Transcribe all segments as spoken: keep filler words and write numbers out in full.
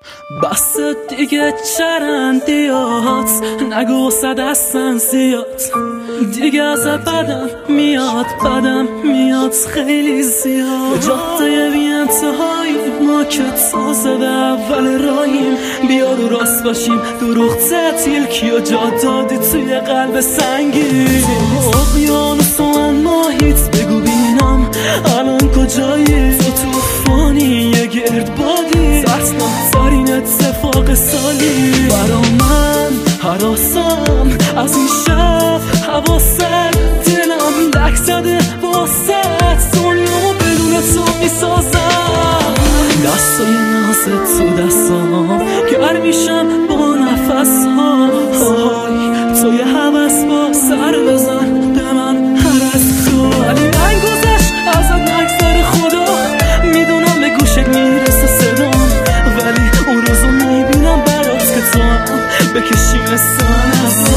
بس دیگه چرندیات نگو صد هستن زیاد دیگه از بدم میاد بدم میاد خیلی زیاد جاده بی انتهایی ما که تازه به اول راهیم بیا رو راست باشیم دروغ تعطیل کیا جا دادی توی قلب سنگی اقیانوس و من ماهیت بگو بینم الان کجایی تو توفانی یه گرد بادی ترسناکترین اتفاق سالی برا من هراسم از این شب حواست دلم دک زده واسط دنیا بدون تو میسازم دستای نازت تو دستام گر میشم با نفس ها تو یه حوث با سر بزن به من هر از تو ولی من گذشت ازت نگذر خدا میدونم به گوشت میرسه صدام ولی اون روزو میبینم برات که تو بکشیم سان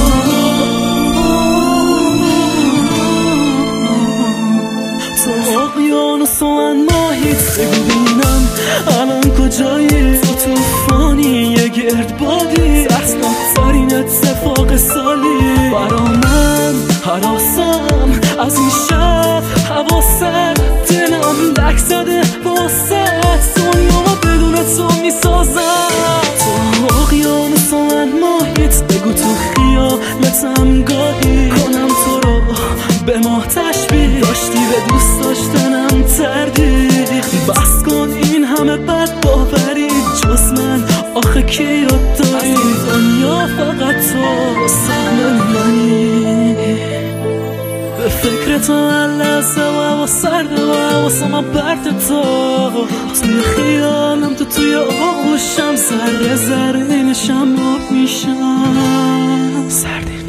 تو اقیانوس و من ماهیت بگو بینم الان کجایی تو توفانی یه گرد بادی ترسناکترین اتفاق سالی برا من هراسم از این شب حواست دلم دک زده واسط دنیا بدون تو میسازم تو اقیانوس و من ماهیت بگو تو خیالتم گاهی کنم تو رو به ماه تشبیه داشتی به دوست داشتنم تردی بس کن این همه بد باوری جز من آخه کی یاد داری دنیا فقط تو سهم منی به فکر تو هر لحظه و هوا سرده و حواسم پرت تو توی خیالم تو توی آغوشم ذره ذره نشم آب میشم سردی